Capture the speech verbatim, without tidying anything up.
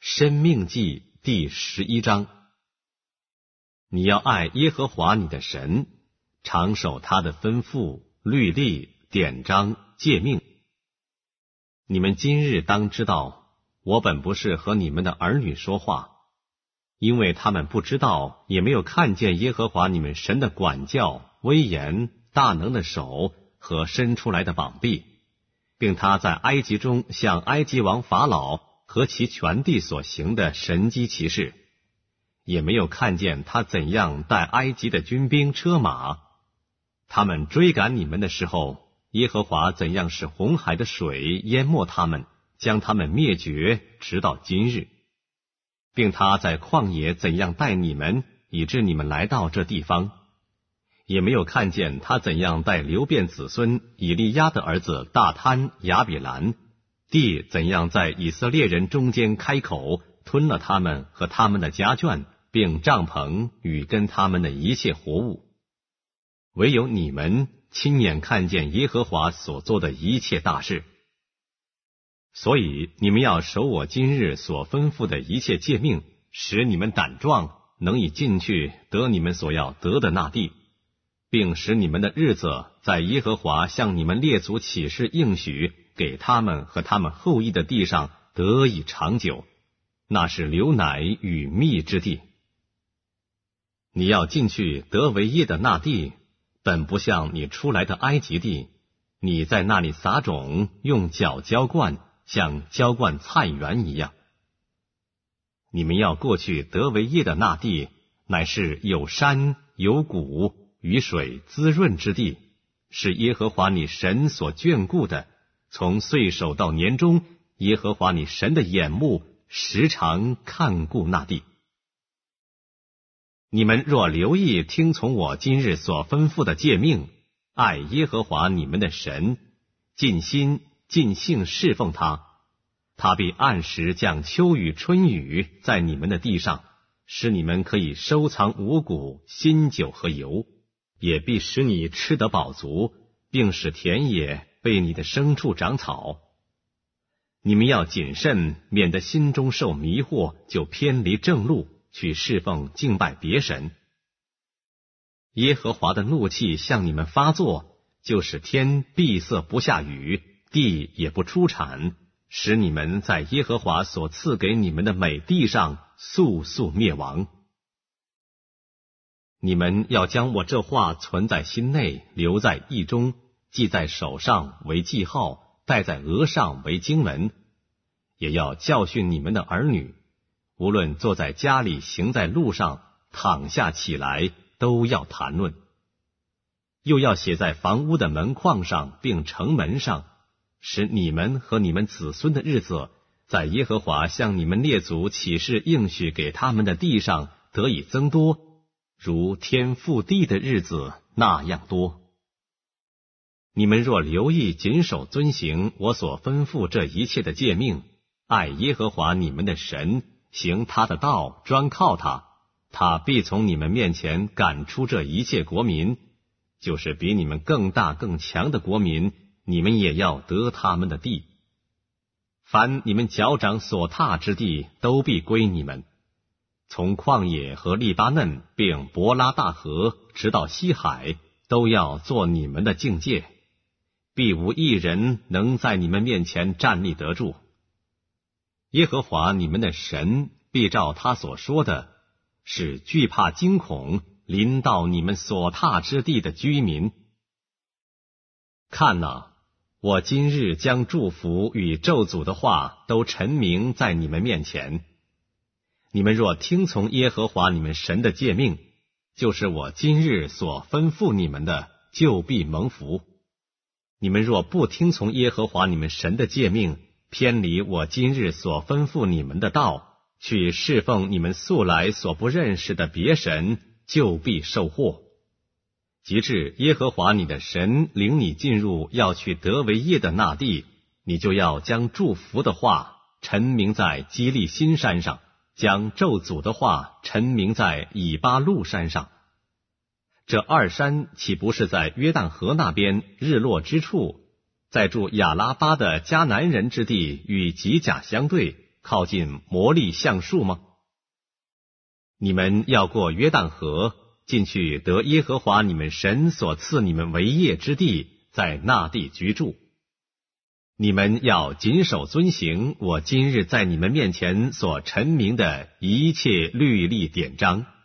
申命记第十一章。你要爱耶和华你的神，常守他的吩咐、律例、典章、诫命。你们今日当知道，我本不是和你们的儿女说话，因为他们不知道，也没有看见耶和华你们神的管教、威严、大能的手和伸出来的膀臂，并他在埃及中向埃及王法老和其全地所行的神迹奇事，也没有看见他怎样带埃及的军兵车马。他们追赶你们的时候，耶和华怎样使红海的水淹没他们，将他们灭绝，直到今日，并他在旷野怎样带你们，以致你们来到这地方。也没有看见他怎样带流便子孙以利亚的儿子大贪、亚比兰，地怎样在以色列人中间开口，吞了他们和他们的家眷，并帐篷与跟他们的一切活物。唯有你们亲眼看见耶和华所做的一切大事。所以你们要守我今日所吩咐的一切诫命，使你们胆壮，能以进去得你们所要得的那地，并使你们的日子在耶和华向你们列祖起誓应许给他们和他们后裔的地上得以长久，那是流奶与蜜之地。你要进去得为业的那地，本不像你出来的埃及地，你在那里撒种，用脚浇灌，像浇灌菜园一样。你们要过去得为业的那地，乃是有山有谷，雨水滋润之地，是耶和华你神所眷顾的。从岁首到年终，耶和华你神的眼目时常看顾那地。你们若留意听从我今日所吩咐的诫命，爱耶和华你们的神，尽心尽性侍奉他，他必按时降秋雨春雨在你们的地上，使你们可以收藏五谷、新酒和油，也必使你吃得饱足，并使田野被你的牲畜长草。你们要谨慎，免得心中受迷惑，就偏离正路，去侍奉敬拜别神。耶和华的怒气向你们发作，就使天闭塞不下雨，地也不出产，使你们在耶和华所赐给你们的美地上速速灭亡。你们要将我这话存在心内，留在意中，记在手上为记号，戴在额上为经文，也要教训你们的儿女，无论坐在家里，行在路上，躺下起来，都要谈论。又要写在房屋的门框上，并城门上，使你们和你们子孙的日子，在耶和华向你们列祖起誓应许给他们的地上得以增多，如天覆地的日子那样多。你们若留意谨守遵行我所吩咐这一切的诫命，爱耶和华你们的神，行他的道，专靠他，他必从你们面前赶出这一切国民，就是比你们更大更强的国民，你们也要得他们的地。凡你们脚掌所踏之地，都必归你们。从旷野和利巴嫩，并伯拉大河，直到西海，都要做你们的境界，必无一人能在你们面前站立得住。耶和华你们的神必照他所说的，使惧怕惊恐临到你们所踏之地的居民。看哪，我今日将祝福与咒诅的话都陈明在你们面前。你们若听从耶和华你们神的诫命，就是我今日所吩咐你们的，就必蒙福。你们若不听从耶和华你们神的诫命，偏离我今日所吩咐你们的道，去侍奉你们素来所不认识的别神，就必受祸。及至耶和华你的神领你进入要去得为业的那地，你就要将祝福的话陈明在基利新山上，将咒诅的话陈明在以巴路山上。这二山岂不是在约旦河那边日落之处，在住亚拉巴的迦南人之地与吉甲相对， 靠近摩利橡树吗？你们要过约旦河，进去得耶和华你们神所赐你们为业之地，在那地居住。你们要谨守遵行我今日在你们面前所陈明的一切律例典章。